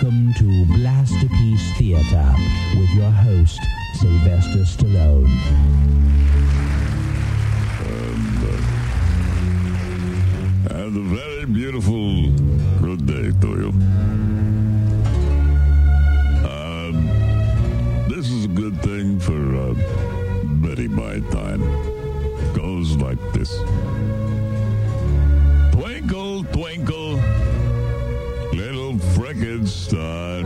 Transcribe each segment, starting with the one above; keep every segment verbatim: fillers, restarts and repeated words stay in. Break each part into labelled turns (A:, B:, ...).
A: Welcome to Blasterpiece Theatre with your host, Sylvester Stallone.
B: And, uh, and a very beautiful good day to you. Um, this is a good thing for uh, Betty My Time. Goes like this. Twinkle, twinkle, little frickin' star,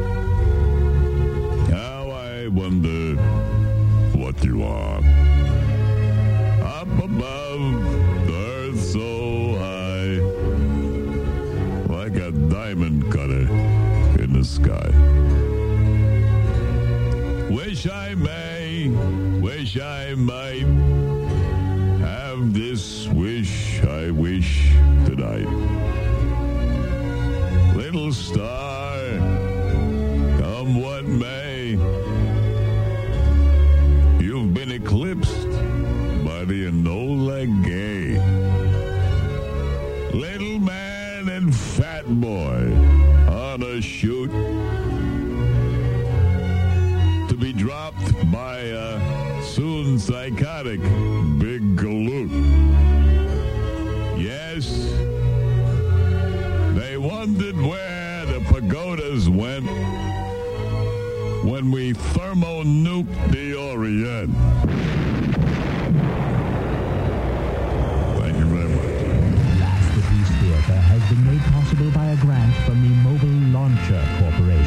B: how I wonder what you are. Up above the earth so high, like a diamond cutter in the sky. Wish I may, wish I might have this wish I wish tonight. Little star, come what may, you've been eclipsed by the Enola Gay. Little man and fat boy on a shoot to be dropped by a soon psychotic big galoot. Yes, they wondered where the pagodas went when we thermo-nuked the Orient. Thank you very much.
A: Blasterpiece Theatre has been made possible by a grant from the Mobile Launcher Corporation.